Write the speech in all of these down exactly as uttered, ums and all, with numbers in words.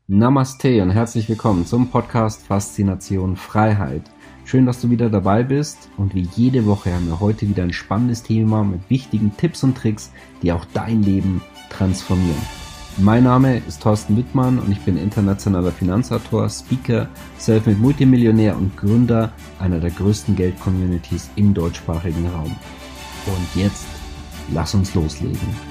Namaste und herzlich willkommen zum Podcast Faszination Freiheit. Schön, dass du wieder dabei bist und wie jede Woche haben wir heute wieder ein spannendes Thema mit wichtigen Tipps und Tricks, die auch dein Leben transformieren. Mein Name ist Thorsten Wittmann und ich bin internationaler Finanzautor, Speaker, Selfmade Multimillionär und Gründer einer der größten Geld-Communities im deutschsprachigen Raum. Und jetzt, lass uns loslegen.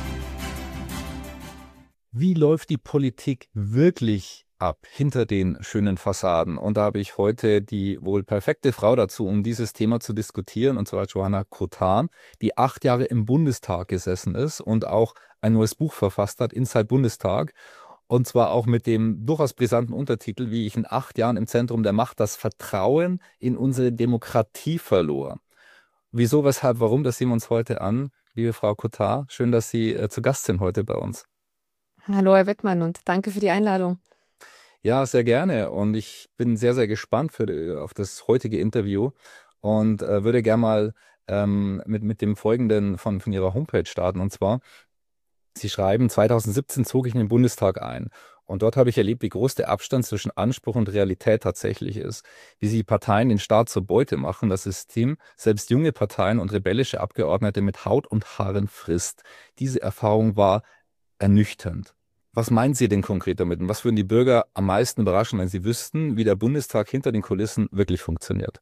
Wie läuft die Politik wirklich ab hinter den schönen Fassaden? Und da habe ich heute die wohl perfekte Frau dazu, um dieses Thema zu diskutieren, und zwar Johanna Kotan, die acht Jahre im Bundestag gesessen ist und auch ein neues Buch verfasst hat, Inside Bundestag. Und zwar auch mit dem durchaus brisanten Untertitel, wie ich in acht Jahren im Zentrum der Macht das Vertrauen in unsere Demokratie verlor. Wieso, weshalb, warum, das sehen wir uns heute an. Liebe Frau Kotan, schön, dass Sie äh, zu Gast sind heute bei uns. Hallo Herr Wittmann und danke für die Einladung. Ja, sehr gerne und ich bin sehr, sehr gespannt für, auf das heutige Interview und äh, würde gerne mal ähm, mit, mit dem Folgenden von, von Ihrer Homepage starten, und zwar, Sie schreiben, zweitausendsiebzehn zog ich in den Bundestag ein und dort habe ich erlebt, wie groß der Abstand zwischen Anspruch und Realität tatsächlich ist, wie sie Parteien den Staat zur Beute machen, das System selbst junge Parteien und rebellische Abgeordnete mit Haut und Haaren frisst. Diese Erfahrung war ernüchternd. Was meinen Sie denn konkret damit? Und was würden die Bürger am meisten überraschen, wenn sie wüssten, wie der Bundestag hinter den Kulissen wirklich funktioniert?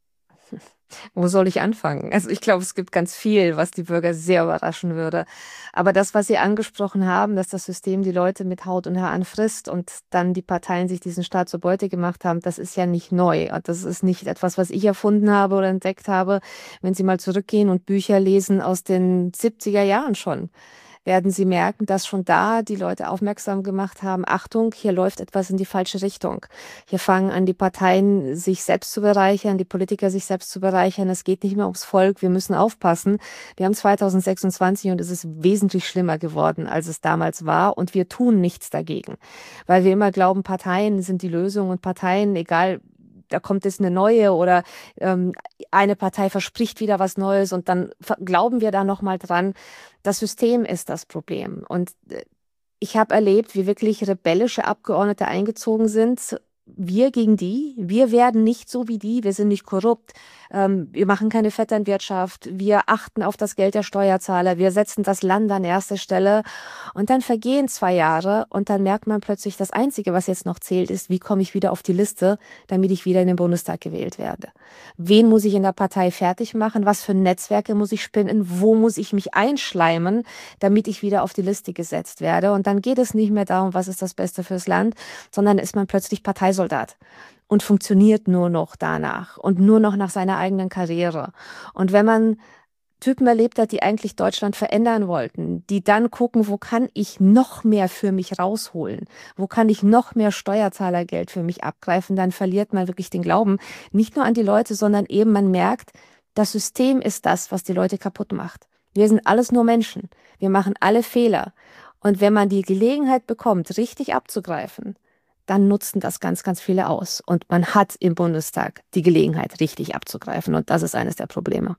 Wo soll ich anfangen? Also ich glaube, es gibt ganz viel, was die Bürger sehr überraschen würde. Aber das, was Sie angesprochen haben, dass das System die Leute mit Haut und Haaren frisst und dann die Parteien sich diesen Staat zur Beute gemacht haben, das ist ja nicht neu. Das ist nicht etwas, was ich erfunden habe oder entdeckt habe. Wenn Sie mal zurückgehen und Bücher lesen aus den siebziger Jahren schon, werden Sie merken, dass schon da die Leute aufmerksam gemacht haben, Achtung, hier läuft etwas in die falsche Richtung. Hier fangen an die Parteien, sich selbst zu bereichern, die Politiker sich selbst zu bereichern. Es geht nicht mehr ums Volk, wir müssen aufpassen. Wir haben zweitausendsechsundzwanzig und es ist wesentlich schlimmer geworden, als es damals war, und wir tun nichts dagegen. Weil wir immer glauben, Parteien sind die Lösung und Parteien, egal, da kommt jetzt eine neue oder ähm, eine Partei verspricht wieder was Neues und dann glauben wir da nochmal dran. Das System ist das Problem. Und ich habe erlebt, wie wirklich rebellische Abgeordnete eingezogen sind. Wir gegen die, wir werden nicht so wie die, wir sind nicht korrupt, ähm, wir machen keine Vetternwirtschaft, wir achten auf das Geld der Steuerzahler, wir setzen das Land an erste Stelle, und dann vergehen zwei Jahre und dann merkt man plötzlich, das Einzige, was jetzt noch zählt, ist, wie komme ich wieder auf die Liste, damit ich wieder in den Bundestag gewählt werde. Wen muss ich in der Partei fertig machen, was für Netzwerke muss ich spinnen, wo muss ich mich einschleimen, damit ich wieder auf die Liste gesetzt werde, und dann geht es nicht mehr darum, was ist das Beste fürs Land, sondern ist man plötzlich Parteisoldat und funktioniert nur noch danach und nur noch nach seiner eigenen Karriere. Und wenn man Typen erlebt hat, die eigentlich Deutschland verändern wollten, die dann gucken, wo kann ich noch mehr für mich rausholen, wo kann ich noch mehr Steuerzahlergeld für mich abgreifen, dann verliert man wirklich den Glauben, nicht nur an die Leute, sondern eben man merkt, das System ist das, was die Leute kaputt macht. Wir sind alles nur Menschen, wir machen alle Fehler, und wenn man die Gelegenheit bekommt, richtig abzugreifen, dann nutzen das ganz, ganz viele aus. Und man hat im Bundestag die Gelegenheit, richtig abzugreifen. Und das ist eines der Probleme.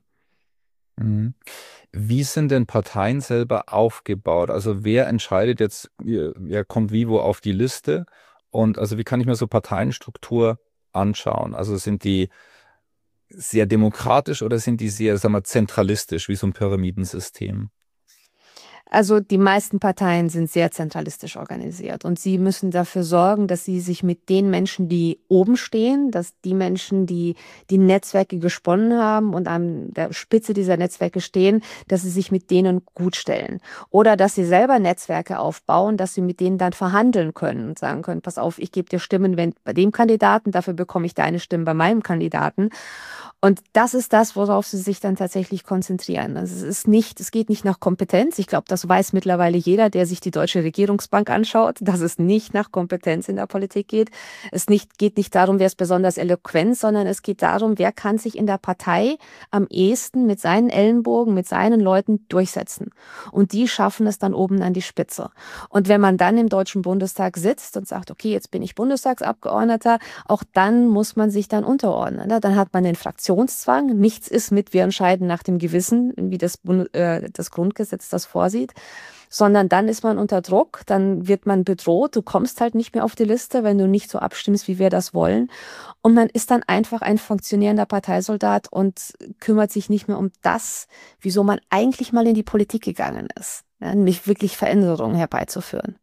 Mhm. Wie sind denn Parteien selber aufgebaut? Also wer entscheidet jetzt, wer kommt wie wo auf die Liste? Und also wie kann ich mir so Parteienstruktur anschauen? Also sind die sehr demokratisch oder sind die sehr, sagen wir, zentralistisch, wie so ein Pyramidensystem? Also die meisten Parteien sind sehr zentralistisch organisiert, und sie müssen dafür sorgen, dass sie sich mit den Menschen, die oben stehen, dass die Menschen, die die Netzwerke gesponnen haben und an der Spitze dieser Netzwerke stehen, dass sie sich mit denen gut stellen. Oder dass sie selber Netzwerke aufbauen, dass sie mit denen dann verhandeln können und sagen können, pass auf, ich gebe dir Stimmen wenn, bei dem Kandidaten, dafür bekomme ich deine Stimmen bei meinem Kandidaten. Und das ist das, worauf sie sich dann tatsächlich konzentrieren. Also es ist nicht, es geht nicht nach Kompetenz. Ich glaube, das weiß mittlerweile jeder, der sich die Deutsche Regierungsbank anschaut, dass es nicht nach Kompetenz in der Politik geht. Es nicht, geht nicht darum, wer ist besonders eloquent, sondern es geht darum, wer kann sich in der Partei am ehesten mit seinen Ellenbogen, mit seinen Leuten durchsetzen. Und die schaffen es dann oben an die Spitze. Und wenn man dann im Deutschen Bundestag sitzt und sagt, okay, jetzt bin ich Bundestagsabgeordneter, auch dann muss man sich dann unterordnen. Dann hat man den Fraktionszwang. Nichts ist mit, wir entscheiden nach dem Gewissen, wie das, äh, das Grundgesetz das vorsieht. aussieht, sondern dann ist man unter Druck, dann wird man bedroht, du kommst halt nicht mehr auf die Liste, wenn du nicht so abstimmst, wie wir das wollen. Und man ist dann einfach ein funktionierender Parteisoldat und kümmert sich nicht mehr um das, wieso man eigentlich mal in die Politik gegangen ist, ja, nämlich wirklich Veränderungen herbeizuführen.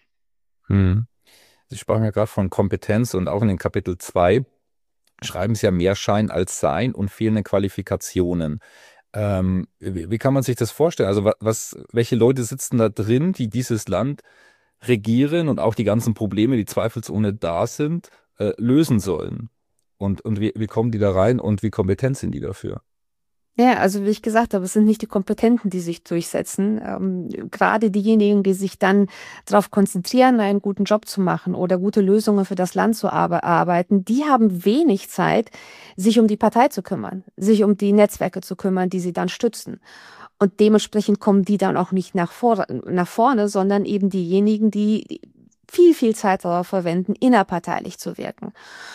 Hm. Sie sprachen ja gerade von Kompetenz und auch in den Kapitel zwei schreiben Sie ja mehr Schein als Sein und fehlende Qualifikationen. Ähm, wie, wie kann man sich das vorstellen? Also wa- was, welche Leute sitzen da drin, die dieses Land regieren und auch die ganzen Probleme, die zweifelsohne da sind, äh, lösen sollen? Und, und wie, wie kommen die da rein und wie kompetent sind die dafür? Ja, also wie ich gesagt habe, es sind nicht die Kompetenten, die sich durchsetzen. Ähm, gerade diejenigen, die sich dann darauf konzentrieren, einen guten Job zu machen oder gute Lösungen für das Land zu arbe- arbeiten, die haben wenig Zeit, sich um die Partei zu kümmern, sich um die Netzwerke zu kümmern, die sie dann stützen. Und dementsprechend kommen die dann auch nicht nach, vor, nach vorne, sondern eben diejenigen, die viel, viel Zeit darauf verwenden, innerparteilich zu wirken.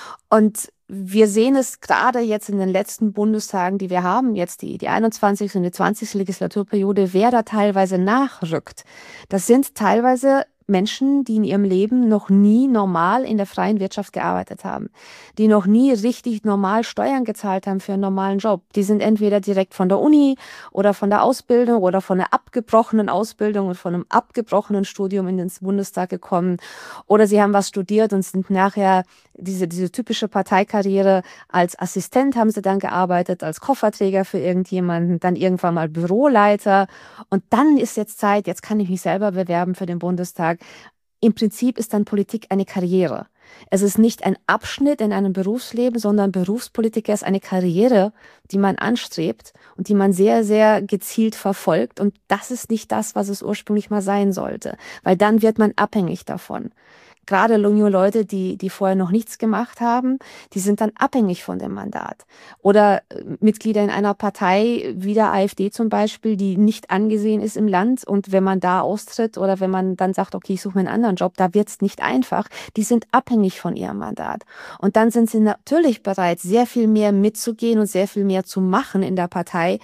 Und wir sehen es gerade jetzt in den letzten Bundestagen, die wir haben, jetzt die, die einundzwanzigste und die zwanzigste Legislaturperiode, wer da teilweise nachrückt. Das sind teilweise Menschen, die in ihrem Leben noch nie normal in der freien Wirtschaft gearbeitet haben, die noch nie richtig normal Steuern gezahlt haben für einen normalen Job. Die sind entweder direkt von der Uni oder von der Ausbildung oder von einer abgebrochenen Ausbildung und von einem abgebrochenen Studium in den Bundestag gekommen oder sie haben was studiert und sind nachher diese, diese typische Parteikarriere als Assistent haben sie dann gearbeitet, als Kofferträger für irgendjemanden, dann irgendwann mal Büroleiter und dann ist jetzt Zeit, jetzt kann ich mich selber bewerben für den Bundestag. Im Prinzip ist dann Politik eine Karriere. Es ist nicht ein Abschnitt in einem Berufsleben, sondern Berufspolitiker ist eine Karriere, die man anstrebt und die man sehr, sehr gezielt verfolgt. Und das ist nicht das, was es ursprünglich mal sein sollte, weil dann wird man abhängig davon. Gerade junge Leute, die, die vorher noch nichts gemacht haben, die sind dann abhängig von dem Mandat. Oder äh, Mitglieder in einer Partei, wie der AfD zum Beispiel, die nicht angesehen ist im Land. Und wenn man da austritt oder wenn man dann sagt, okay, ich suche mir einen anderen Job, da wird's nicht einfach. Die sind abhängig von ihrem Mandat. Und dann sind sie natürlich bereit, sehr viel mehr mitzugehen und sehr viel mehr zu machen in der Partei,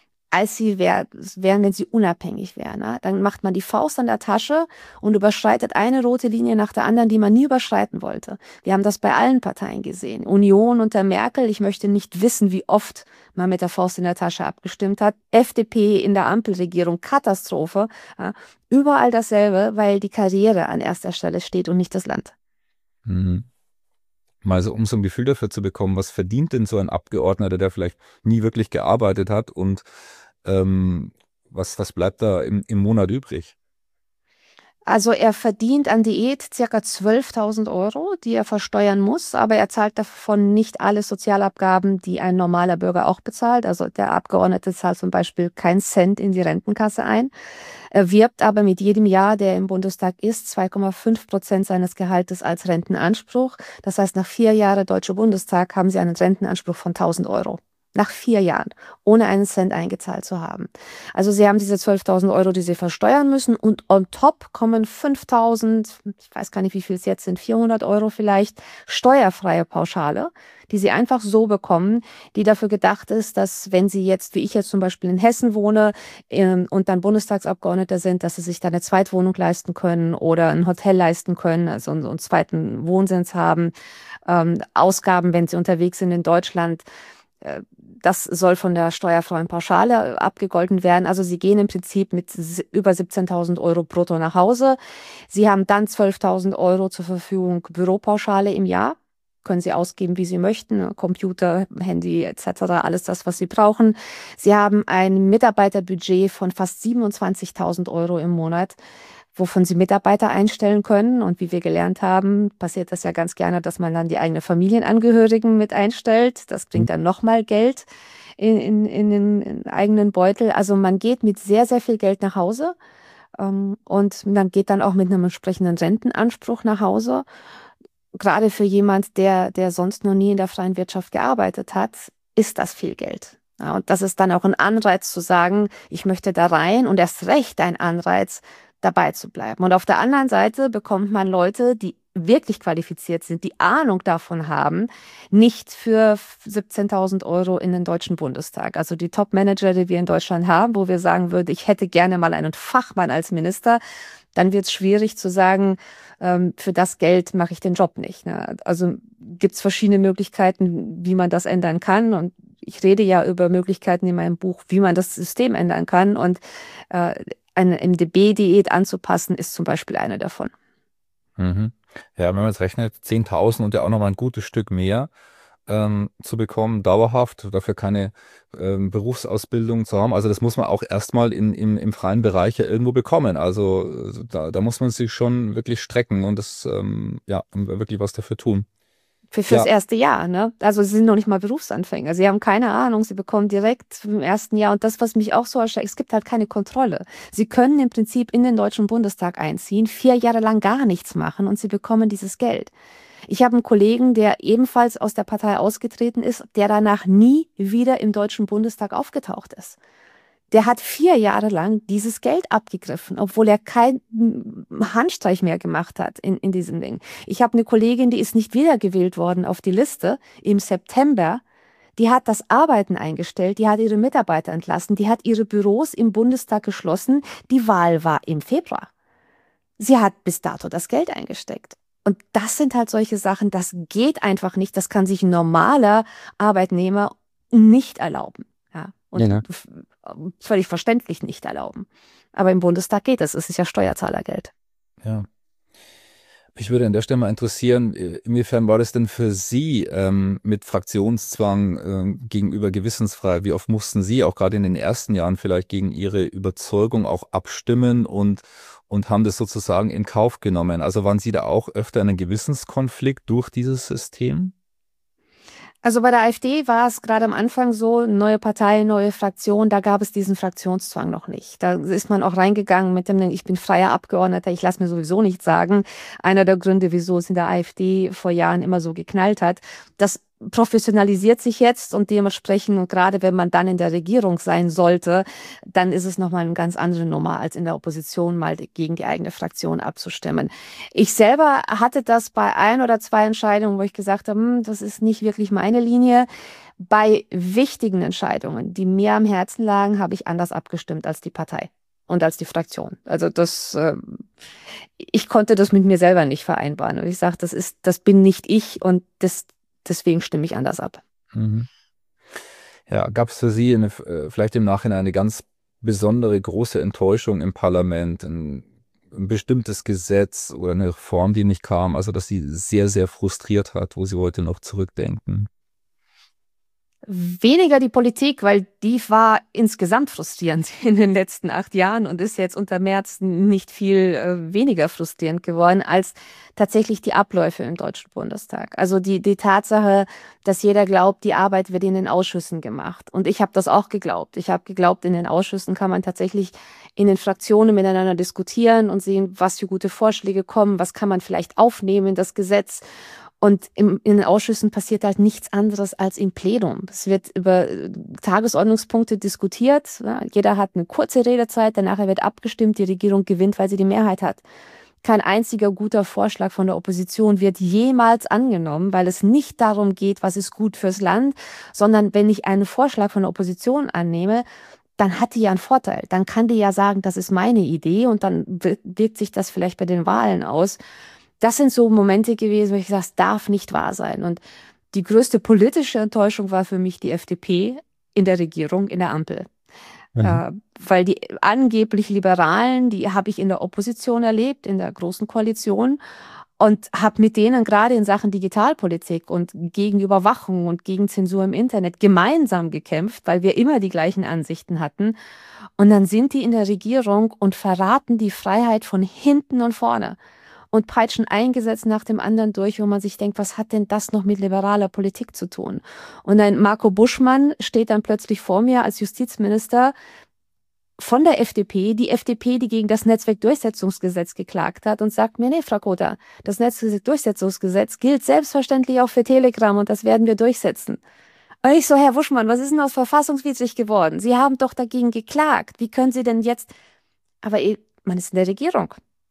als sie wär, wären, wenn sie unabhängig wären. Ne? Dann macht man die Faust an der Tasche und überschreitet eine rote Linie nach der anderen, die man nie überschreiten wollte. Wir haben das bei allen Parteien gesehen. Union unter Merkel, ich möchte nicht wissen, wie oft man mit der Faust in der Tasche abgestimmt hat. F D P in der Ampelregierung, Katastrophe. Ja? Überall dasselbe, weil die Karriere an erster Stelle steht und nicht das Land. Mhm. Mal so, um so ein Gefühl dafür zu bekommen, was verdient denn so ein Abgeordneter, der vielleicht nie wirklich gearbeitet hat und ähm, was, was bleibt da im, im Monat übrig? Also er verdient an Diät circa zwölftausend Euro, die er versteuern muss, aber er zahlt davon nicht alle Sozialabgaben, die ein normaler Bürger auch bezahlt. Also der Abgeordnete zahlt zum Beispiel keinen Cent in die Rentenkasse ein. Er wirbt aber mit jedem Jahr, der im Bundestag ist, zwei Komma fünf Prozent seines Gehaltes als Rentenanspruch. Das heißt, nach vier Jahren Deutscher Bundestag haben Sie einen Rentenanspruch von tausend Euro. Nach vier Jahren, ohne einen Cent eingezahlt zu haben. Also Sie haben diese zwölftausend Euro, die Sie versteuern müssen und on top kommen fünftausend, ich weiß gar nicht, wie viel es jetzt sind, vierhundert Euro vielleicht, steuerfreie Pauschale, die Sie einfach so bekommen, die dafür gedacht ist, dass wenn Sie jetzt, wie ich jetzt zum Beispiel in Hessen wohne ähm, und dann Bundestagsabgeordneter sind, dass Sie sich da eine Zweitwohnung leisten können oder ein Hotel leisten können, also einen, so einen zweiten Wohnsitz haben, ähm, Ausgaben, wenn Sie unterwegs sind in Deutschland. Das soll von der steuerfreien Pauschale abgegolten werden. Also Sie gehen im Prinzip mit über siebzehntausend Euro brutto nach Hause. Sie haben dann zwölftausend Euro zur Verfügung Büropauschale im Jahr. Können Sie ausgeben, wie Sie möchten. Computer, Handy et cetera. Alles das, was Sie brauchen. Sie haben ein Mitarbeiterbudget von fast siebenundzwanzigtausend Euro im Monat, wovon Sie Mitarbeiter einstellen können. Und wie wir gelernt haben, passiert das ja ganz gerne, dass man dann die eigenen Familienangehörigen mit einstellt. Das bringt dann nochmal Geld in, in, in den in den eigenen Beutel. Also man geht mit sehr, sehr viel Geld nach Hause ähm, und man geht dann auch mit einem entsprechenden Rentenanspruch nach Hause. Gerade für jemand, der, der sonst noch nie in der freien Wirtschaft gearbeitet hat, ist das viel Geld. Ja, und das ist dann auch ein Anreiz zu sagen, ich möchte da rein und erst recht ein Anreiz, dabei zu bleiben. Und auf der anderen Seite bekommt man Leute, die wirklich qualifiziert sind, die Ahnung davon haben, nicht für siebzehntausend Euro in den Deutschen Bundestag. Also die Top-Manager, die wir in Deutschland haben, wo wir sagen würden, ich hätte gerne mal einen Fachmann als Minister, dann wird es schwierig zu sagen, ähm, für das Geld mache ich den Job nicht. Ne? Also gibt es verschiedene Möglichkeiten, wie man das ändern kann. Und ich rede ja über Möglichkeiten in meinem Buch, wie man das System ändern kann. Und äh, eine M D B-Diät anzupassen, ist zum Beispiel eine davon. Mhm. Ja, wenn man jetzt rechnet, zehntausend und ja auch nochmal ein gutes Stück mehr ähm, zu bekommen, dauerhaft, dafür keine ähm, Berufsausbildung zu haben. Also das muss man auch erstmal in, im, im freien Bereich ja irgendwo bekommen. Also äh, da, da muss man sich schon wirklich strecken und das, ähm, ja, und wirklich was dafür tun. Für fürs Ja. erste Jahr, ne? Also sie sind noch nicht mal Berufsanfänger. Sie haben keine Ahnung, sie bekommen direkt im ersten Jahr. Und das, was mich auch so erschreckt, es gibt halt keine Kontrolle. Sie können im Prinzip in den Deutschen Bundestag einziehen, vier Jahre lang gar nichts machen und sie bekommen dieses Geld. Ich habe einen Kollegen, der ebenfalls aus der Partei ausgetreten ist, der danach nie wieder im Deutschen Bundestag aufgetaucht ist. Der hat vier Jahre lang dieses Geld abgegriffen, obwohl er keinen Handstreich mehr gemacht hat in, in diesem Ding. Ich habe eine Kollegin, die ist nicht wiedergewählt worden auf die Liste im September. Die hat das Arbeiten eingestellt, die hat ihre Mitarbeiter entlassen, die hat ihre Büros im Bundestag geschlossen. Die Wahl war im Februar. Sie hat bis dato das Geld eingesteckt. Und das sind halt solche Sachen, das geht einfach nicht. Das kann sich ein normaler Arbeitnehmer nicht erlauben. Ja. Und Ja, ne? völlig verständlich nicht erlauben. Aber im Bundestag geht es. Es ist ja Steuerzahlergeld. Ja. Mich würde an der Stelle mal interessieren, inwiefern war das denn für Sie ähm, mit Fraktionszwang ähm, gegenüber gewissensfrei? Wie oft mussten Sie auch gerade in den ersten Jahren vielleicht gegen Ihre Überzeugung auch abstimmen und, und haben das sozusagen in Kauf genommen? Also waren Sie da auch öfter in einem Gewissenskonflikt durch dieses System? Also bei der AfD war es gerade am Anfang so, neue Partei, neue Fraktion, da gab es diesen Fraktionszwang noch nicht. Da ist man auch reingegangen mit dem, ich bin freier Abgeordneter, ich lasse mir sowieso nichts sagen. Einer der Gründe, wieso es in der AfD vor Jahren immer so geknallt hat. Das professionalisiert sich jetzt und dementsprechend, und gerade wenn man dann in der Regierung sein sollte, dann ist es nochmal eine ganz andere Nummer, als in der Opposition mal gegen die eigene Fraktion abzustimmen. Ich selber hatte das bei ein oder zwei Entscheidungen, wo ich gesagt habe, hm, das ist nicht wirklich meine Linie. Bei wichtigen Entscheidungen, die mir am Herzen lagen, habe ich anders abgestimmt als die Partei und als die Fraktion. Also das, äh, ich konnte das mit mir selber nicht vereinbaren. Und ich sage, das ist, das bin nicht ich und das deswegen stimme ich anders ab. Mhm. Ja, gab es für Sie eine, vielleicht im Nachhinein eine ganz besondere große Enttäuschung im Parlament, ein, ein bestimmtes Gesetz oder eine Reform, die nicht kam, also dass Sie sehr, sehr frustriert hat, wo Sie heute noch zurückdenken? Weniger die Politik, weil die war insgesamt frustrierend in den letzten acht Jahren und ist jetzt unter Merz nicht viel äh, weniger frustrierend geworden als tatsächlich die Abläufe im Deutschen Bundestag. Also die, die Tatsache, dass jeder glaubt, die Arbeit wird in den Ausschüssen gemacht. Und ich habe das auch geglaubt. Ich habe geglaubt, in den Ausschüssen kann man tatsächlich in den Fraktionen miteinander diskutieren und sehen, was für gute Vorschläge kommen, was kann man vielleicht aufnehmen in das Gesetz. Und im, in den Ausschüssen passiert halt nichts anderes als im Plenum. Es wird über Tagesordnungspunkte diskutiert. Ja, jeder hat eine kurze Redezeit, danach wird abgestimmt, die Regierung gewinnt, weil sie die Mehrheit hat. Kein einziger guter Vorschlag von der Opposition wird jemals angenommen, weil es nicht darum geht, was ist gut fürs Land, sondern wenn ich einen Vorschlag von der Opposition annehme, dann hat die ja einen Vorteil. Dann kann die ja sagen, das ist meine Idee und dann wirkt sich das vielleicht bei den Wahlen aus. Das sind so Momente gewesen, wo ich sage, das darf nicht wahr sein. Und die größte politische Enttäuschung war für mich die F D P in der Regierung, in der Ampel. Mhm. Äh, weil die angeblich Liberalen, die habe ich in der Opposition erlebt, in der Großen Koalition. Und habe mit denen gerade in Sachen Digitalpolitik und gegen Überwachung und gegen Zensur im Internet gemeinsam gekämpft, weil wir immer die gleichen Ansichten hatten. Und dann sind die in der Regierung und verraten die Freiheit von hinten und vorne. Und peitschen ein Gesetz nach dem anderen durch, wo man sich denkt, was hat denn das noch mit liberaler Politik zu tun? Und ein Marco Buschmann steht dann plötzlich vor mir als Justizminister von der F D P, die F D P, die gegen das Netzwerkdurchsetzungsgesetz geklagt hat und sagt mir, nee, Frau Kota, das Netzwerkdurchsetzungsgesetz gilt selbstverständlich auch für Telegram und das werden wir durchsetzen. Und ich so, Herr Buschmann, was ist denn aus verfassungswidrig geworden? Sie haben doch dagegen geklagt. Wie können Sie denn jetzt, aber man ist in der Regierung.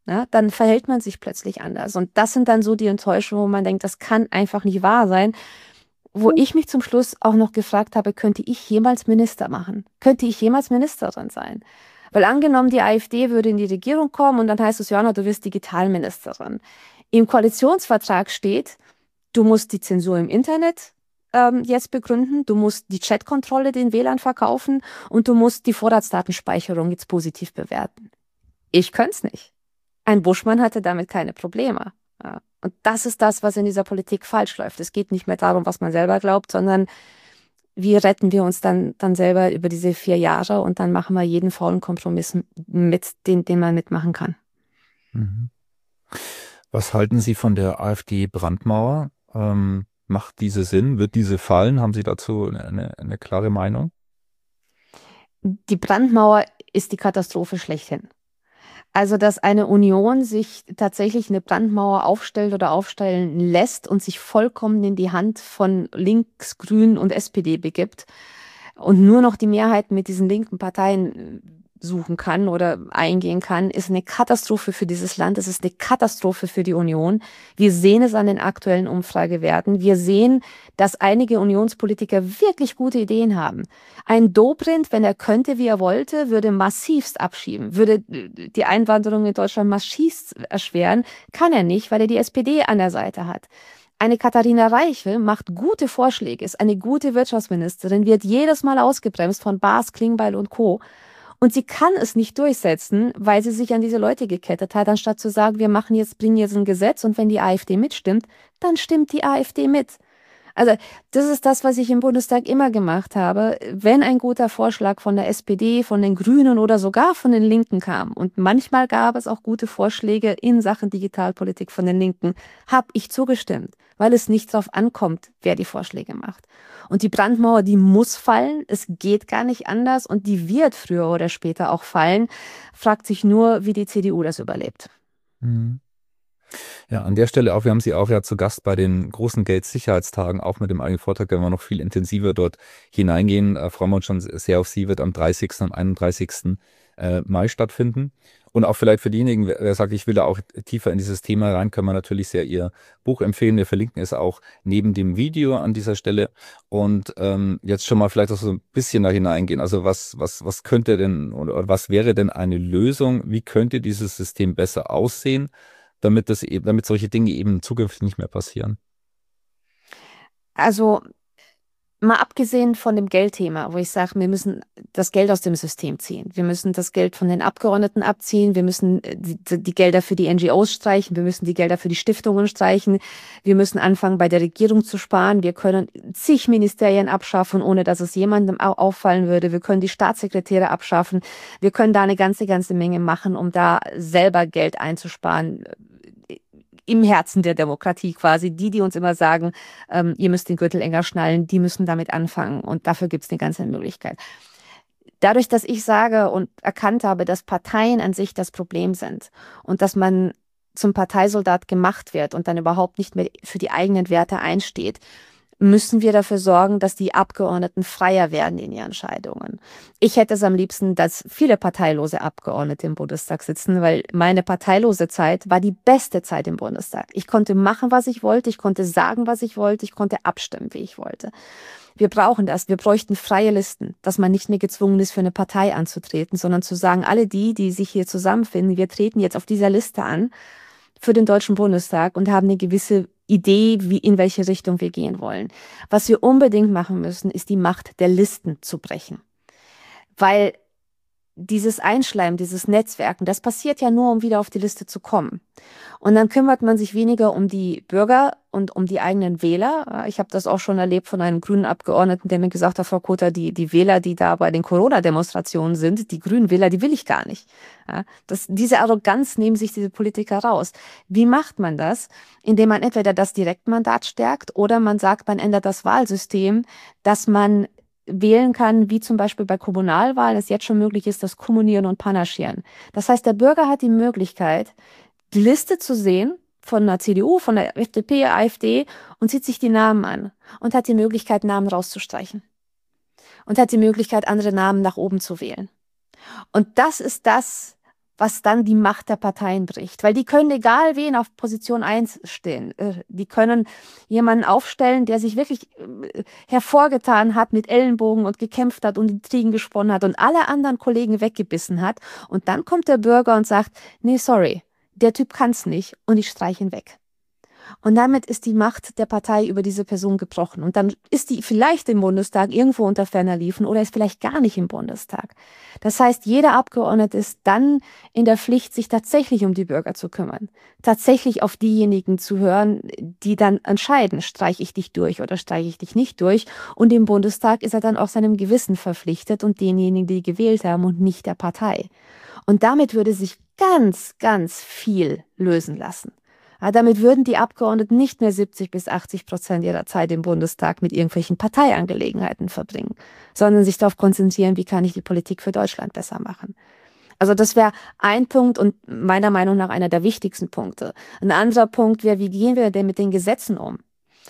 Ja, dann verhält man sich plötzlich anders. Und das sind dann so die Enttäuschungen, wo man denkt, das kann einfach nicht wahr sein. Wo ich mich zum Schluss auch noch gefragt habe, könnte ich jemals Minister machen? Könnte ich jemals Ministerin sein? Weil angenommen, die AfD würde in die Regierung kommen und dann heißt es, Joanna, du wirst Digitalministerin. Im Koalitionsvertrag steht, du musst die Zensur im Internet ähm, jetzt begründen, du musst die Chatkontrolle den Wählern verkaufen und du musst die Vorratsdatenspeicherung jetzt positiv bewerten. Ich könnte es nicht. Ein Buschmann hatte damit keine Probleme. Ja. Und das ist das, was in dieser Politik falsch läuft. Es geht nicht mehr darum, was man selber glaubt, sondern wie retten wir uns dann, dann selber über diese vier Jahre und dann machen wir jeden faulen Kompromiss mit, den, den man mitmachen kann. Mhm. Was halten Sie von der AfD-Brandmauer? Ähm, macht diese Sinn? Wird diese fallen? Haben Sie dazu eine, eine klare Meinung? Die Brandmauer ist die Katastrophe schlechthin. Also, dass eine Union sich tatsächlich eine Brandmauer aufstellt oder aufstellen lässt und sich vollkommen in die Hand von Links, Grünen und S P D begibt und nur noch die Mehrheiten mit diesen linken Parteien suchen kann oder eingehen kann, ist eine Katastrophe für dieses Land. Es ist eine Katastrophe für die Union. Wir sehen es an den aktuellen Umfragewerten. Wir sehen, dass einige Unionspolitiker wirklich gute Ideen haben. Ein Dobrindt, wenn er könnte, wie er wollte, würde massivst abschieben, würde die Einwanderung in Deutschland massivst erschweren. Kann er nicht, weil er die S P D an der Seite hat. Eine Katharina Reichel macht gute Vorschläge, ist eine gute Wirtschaftsministerin, wird jedes Mal ausgebremst von Baas, Klingbeil und Co. Und sie kann es nicht durchsetzen, weil sie sich an diese Leute gekettet hat, anstatt zu sagen, wir machen jetzt, bringen jetzt ein Gesetz und wenn die AfD mitstimmt, dann stimmt die AfD mit. Also das ist das, was ich im Bundestag immer gemacht habe. Wenn ein guter Vorschlag von der S P D, von den Grünen oder sogar von den Linken kam, und manchmal gab es auch gute Vorschläge in Sachen Digitalpolitik von den Linken, habe ich zugestimmt, weil es nicht darauf ankommt, wer die Vorschläge macht. Und die Brandmauer, die muss fallen, es geht gar nicht anders und die wird früher oder später auch fallen. Fragt sich nur, wie die C D U das überlebt. Mhm. Ja, an der Stelle auch, wir haben Sie auch ja zu Gast bei den großen Geldsicherheitstagen, auch mit dem eigenen Vortrag, werden wir noch viel intensiver dort hineingehen. Äh, freuen wir uns schon sehr auf Sie, wird am dreißigsten am einunddreißigsten Mai stattfinden. Und auch vielleicht für diejenigen, wer sagt, ich will da auch tiefer in dieses Thema rein, können wir natürlich sehr Ihr Buch empfehlen. Wir verlinken es auch neben dem Video an dieser Stelle. Und ähm, jetzt schon mal vielleicht auch so ein bisschen da hineingehen. Also was, was, was könnte denn oder was wäre denn eine Lösung? Wie könnte dieses System besser aussehen, damit das eben, damit solche Dinge eben zukünftig nicht mehr passieren? Also mal abgesehen von dem Geldthema, wo ich sage, wir müssen das Geld aus dem System ziehen. Wir müssen das Geld von den Abgeordneten abziehen. Wir müssen die, die Gelder für die N G Os streichen. Wir müssen die Gelder für die Stiftungen streichen. Wir müssen anfangen, bei der Regierung zu sparen. Wir können zig Ministerien abschaffen, ohne dass es jemandem auffallen würde. Wir können die Staatssekretäre abschaffen. Wir können da eine ganze, ganze Menge machen, um da selber Geld einzusparen. Im Herzen der Demokratie quasi. Die, die uns immer sagen, ähm, ihr müsst den Gürtel enger schnallen, die müssen damit anfangen. Und dafür gibt es eine ganze Möglichkeit. Dadurch, dass ich sage und erkannt habe, dass Parteien an sich das Problem sind und dass man zum Parteisoldat gemacht wird und dann überhaupt nicht mehr für die eigenen Werte einsteht, müssen wir dafür sorgen, dass die Abgeordneten freier werden in ihren Entscheidungen. Ich hätte es am liebsten, dass viele parteilose Abgeordnete im Bundestag sitzen, weil meine parteilose Zeit war die beste Zeit im Bundestag. Ich konnte machen, was ich wollte, ich konnte sagen, was ich wollte, ich konnte abstimmen, wie ich wollte. Wir brauchen das, wir bräuchten freie Listen, dass man nicht mehr gezwungen ist, für eine Partei anzutreten, sondern zu sagen, alle die, die sich hier zusammenfinden, wir treten jetzt auf dieser Liste an für den Deutschen Bundestag und haben eine gewisse Idee, wie, in welche Richtung wir gehen wollen. Was wir unbedingt machen müssen, ist die Macht der Listen zu brechen. Weil dieses Einschleimen, dieses Netzwerken, das passiert ja nur, um wieder auf die Liste zu kommen. Und dann kümmert man sich weniger um die Bürger und um die eigenen Wähler. Ich habe das auch schon erlebt von einem grünen Abgeordneten, der mir gesagt hat, Frau Kota, die, die Wähler, die da bei den Corona-Demonstrationen sind, die grünen Wähler, die will ich gar nicht. Ja, das, diese Arroganz nehmen sich diese Politiker raus. Wie macht man das? Indem man entweder das Direktmandat stärkt oder man sagt, man ändert das Wahlsystem, dass man wählen kann, wie zum Beispiel bei Kommunalwahlen es jetzt schon möglich ist, das Kommunieren und Panaschieren. Das heißt, der Bürger hat die Möglichkeit, die Liste zu sehen von der C D U, von der F D P, AfD und sieht sich die Namen an und hat die Möglichkeit, Namen rauszustreichen. Und hat die Möglichkeit, andere Namen nach oben zu wählen. Und das ist das, was dann die Macht der Parteien bricht. Weil die können egal wen auf Position eins stehen. Die können jemanden aufstellen, der sich wirklich hervorgetan hat mit Ellenbogen und gekämpft hat und Intrigen gesponnen hat und alle anderen Kollegen weggebissen hat. Und dann kommt der Bürger und sagt, nee, sorry, der Typ kann's nicht und ich streiche ihn weg. Und damit ist die Macht der Partei über diese Person gebrochen. Und dann ist die vielleicht im Bundestag irgendwo unter ferner Liefen oder ist vielleicht gar nicht im Bundestag. Das heißt, jeder Abgeordnete ist dann in der Pflicht, sich tatsächlich um die Bürger zu kümmern. Tatsächlich auf diejenigen zu hören, die dann entscheiden, streiche ich dich durch oder streiche ich dich nicht durch. Und im Bundestag ist er dann auch seinem Gewissen verpflichtet und denjenigen, die gewählt haben und nicht der Partei. Und damit würde sich ganz, ganz viel lösen lassen. Ja, damit würden die Abgeordneten nicht mehr siebzig bis achtzig Prozent ihrer Zeit im Bundestag mit irgendwelchen Parteiangelegenheiten verbringen, sondern sich darauf konzentrieren, wie kann ich die Politik für Deutschland besser machen. Also das wäre ein Punkt und meiner Meinung nach einer der wichtigsten Punkte. Ein anderer Punkt wäre, wie gehen wir denn mit den Gesetzen um?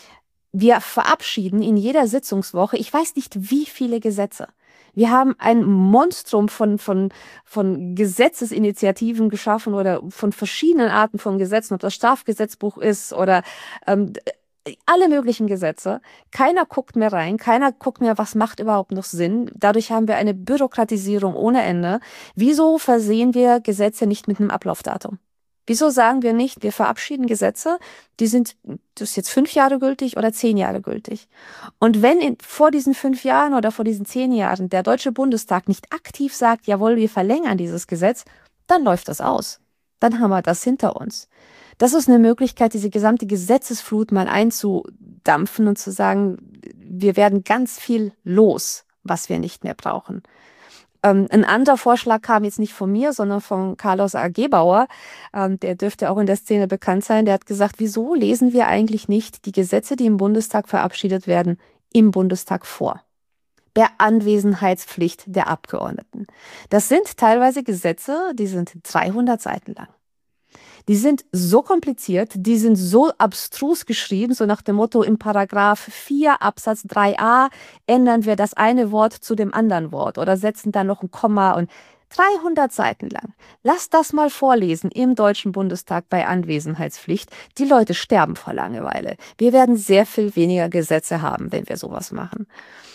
Wir verabschieden in jeder Sitzungswoche, ich weiß nicht wie viele Gesetze. Wir haben ein Monstrum von, von, von Gesetzesinitiativen geschaffen oder von verschiedenen Arten von Gesetzen, ob das Strafgesetzbuch ist oder ähm, alle möglichen Gesetze. Keiner guckt mehr rein, keiner guckt mehr, was macht überhaupt noch Sinn. Dadurch haben wir eine Bürokratisierung ohne Ende. Wieso versehen wir Gesetze nicht mit einem Ablaufdatum? Wieso sagen wir nicht, wir verabschieden Gesetze, die sind, das ist jetzt fünf Jahre gültig oder zehn Jahre gültig. Und wenn in, vor diesen fünf Jahren oder vor diesen zehn Jahren der Deutsche Bundestag nicht aktiv sagt, jawohl, wir verlängern dieses Gesetz, dann läuft das aus. Dann haben wir das hinter uns. Das ist eine Möglichkeit, diese gesamte Gesetzesflut mal einzudampfen und zu sagen, wir werden ganz viel los, was wir nicht mehr brauchen. Ähm, ein anderer Vorschlag kam jetzt nicht von mir, sondern von Carlos A. Gebauer. Ähm, der dürfte auch in der Szene bekannt sein. Der hat gesagt, wieso lesen wir eigentlich nicht die Gesetze, die im Bundestag verabschiedet werden, im Bundestag vor? Der Anwesenheitspflicht der Abgeordneten. Das sind teilweise Gesetze, die sind dreihundert Seiten lang. Die sind so kompliziert, die sind so abstrus geschrieben, so nach dem Motto, im Paragraph vier Absatz drei a ändern wir das eine Wort zu dem anderen Wort oder setzen da noch ein Komma und dreihundert Seiten lang. Lasst das mal vorlesen im Deutschen Bundestag bei Anwesenheitspflicht. Die Leute sterben vor Langeweile. Wir werden sehr viel weniger Gesetze haben, wenn wir sowas machen.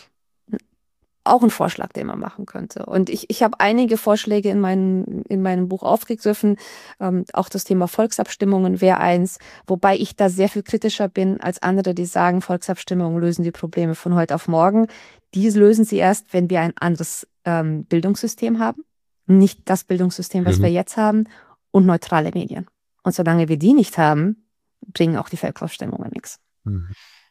Auch ein Vorschlag, den man machen könnte. Und ich, ich habe einige Vorschläge in, meinem in meinem Buch aufgegriffen. Ähm, auch das Thema Volksabstimmungen wäre eins, wobei ich da sehr viel kritischer bin als andere, die sagen, Volksabstimmungen lösen die Probleme von heute auf morgen. Die lösen sie erst, wenn wir ein anderes ähm, Bildungssystem haben. Nicht das Bildungssystem, was mhm. wir jetzt haben, und neutrale Medien. Und solange wir die nicht haben, bringen auch die Volksabstimmungen nichts. Mhm.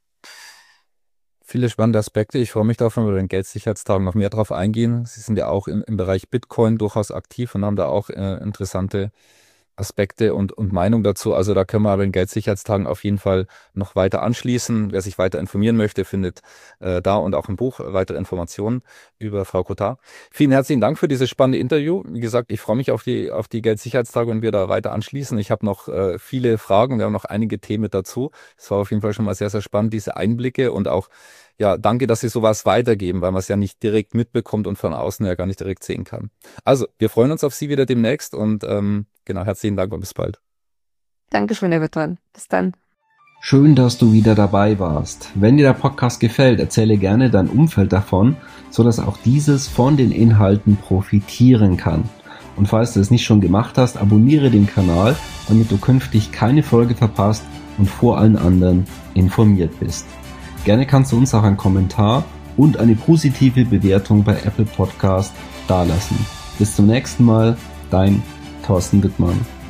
Viele spannende Aspekte. Ich freue mich darauf, wenn wir bei den Geldsicherheitstagen noch mehr drauf eingehen. Sie sind ja auch im, im Bereich Bitcoin durchaus aktiv und haben da auch äh, interessante Aspekte und, und Meinung dazu. Also da können wir bei den Geldsicherheitstagen auf jeden Fall noch weiter anschließen. Wer sich weiter informieren möchte, findet äh, da und auch im Buch weitere Informationen über Frau Cotard. Vielen herzlichen Dank für dieses spannende Interview. Wie gesagt, ich freue mich auf die, auf die Geldsicherheitstage, wenn wir da weiter anschließen. Ich habe noch äh, viele Fragen. Wir haben noch einige Themen dazu. Es war auf jeden Fall schon mal sehr, sehr spannend, diese Einblicke und auch ja, danke, dass Sie sowas weitergeben, weil man es ja nicht direkt mitbekommt und von außen ja gar nicht direkt sehen kann. Also, wir freuen uns auf Sie wieder demnächst und ähm, genau, herzlichen Dank und bis bald. Dankeschön, Herr Wittmann. Bis dann. Schön, dass du wieder dabei warst. Wenn dir der Podcast gefällt, erzähle gerne dein Umfeld davon, sodass auch dieses von den Inhalten profitieren kann. Und falls du es nicht schon gemacht hast, abonniere den Kanal, damit du künftig keine Folge verpasst und vor allen anderen informiert bist. Gerne kannst du uns auch einen Kommentar und eine positive Bewertung bei Apple Podcast dalassen. Bis zum nächsten Mal, dein Thorsten Wittmann.